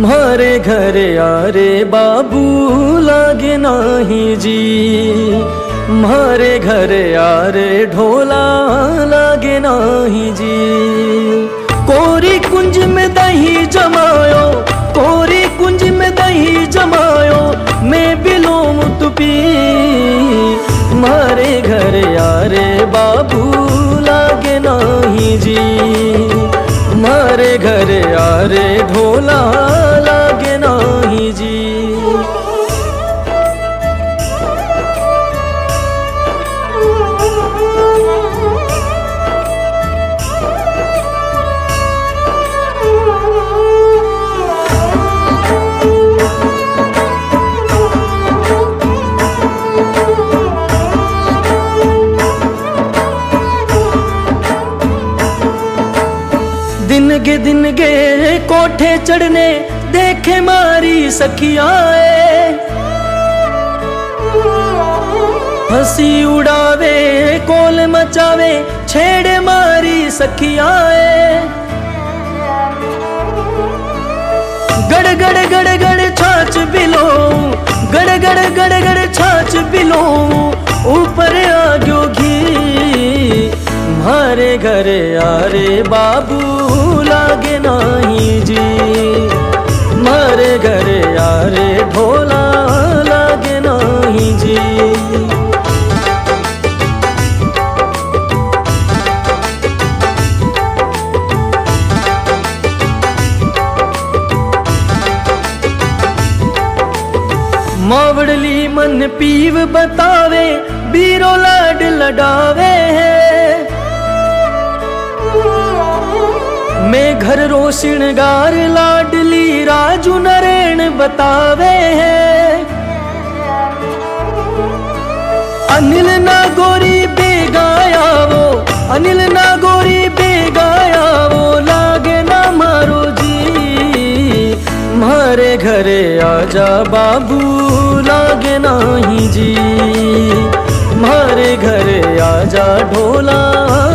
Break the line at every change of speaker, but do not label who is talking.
मारे घर यारे बाबू लागे नाही जी, मारे घर यारे ढोला लागे नाही जी। कोरी कुंज में दही जमायो, कोरी कुंज में दही जमायो, मैं बिलोम तुपी। मारे घर यारे बाबू लागे नाही जी, मारे घर यारे ढोला लागे नाही जी। दिन गे कोठे चढ़ने देखे मारी सखियाए, हंसी उड़ावे कोल मचावे छेड़े मारी सखियाए। गड़ गड़ गड़ गड़ छाछ बिलो, गड़ गड़ गड़ गड़ छाछ बिलो, ऊपर आ गयो घी। मारे घर यारे बाबू लागे नाही जी, मारे घर यारे ढोला लागे नाही जी। मावड़ली मन पीव बतावे, बीरो लाड लडावे है। मैं घर रो श्रृंगार लाडली राजू नरेण बतावे है। अनिल नागोरी बेगाया वो, अनिल नागोरी बेगाया वो, लागे ना मारो जी। मारे घरे आजा बाबू लागे नाही जी, मारे घरे आजा ढोला